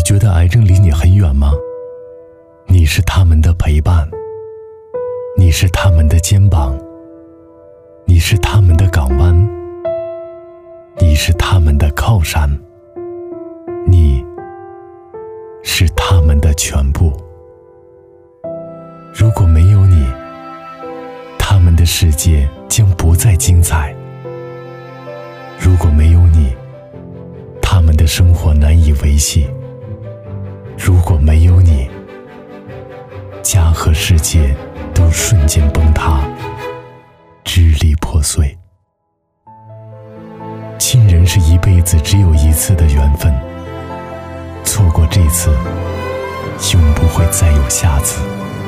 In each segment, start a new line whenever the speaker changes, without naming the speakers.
觉得癌症离你很远吗？你是他们的陪伴，你是他们的肩膀，你是他们的港湾，你是他们的靠山，你是他们的全部。如果没有你，他们的世界将不再精彩。如果没有你，他们的生活难以维系。如果没有你，家和世界都瞬间崩塌，支离破碎。亲人是一辈子只有一次的缘分，错过这次，永不会再有下次。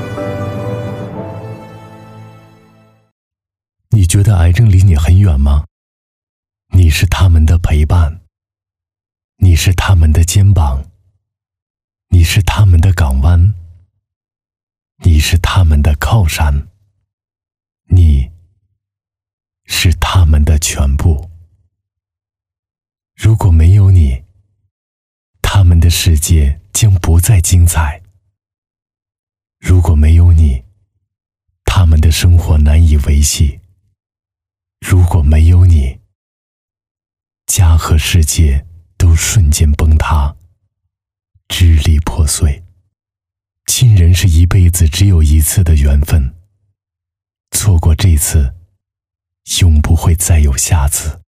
你觉得癌症离你很远吗？你是他们的陪伴，你是他们的肩膀，你是他们的港湾，你是他们的靠山，你是他们的全部。如果没有你，他们的世界将不再精彩。如果没有你，他们的生活难以维系。如果没有你，家和世界都瞬间崩塌，支离破碎。亲人是一辈子只有一次的缘分，错过这次，永不会再有下次。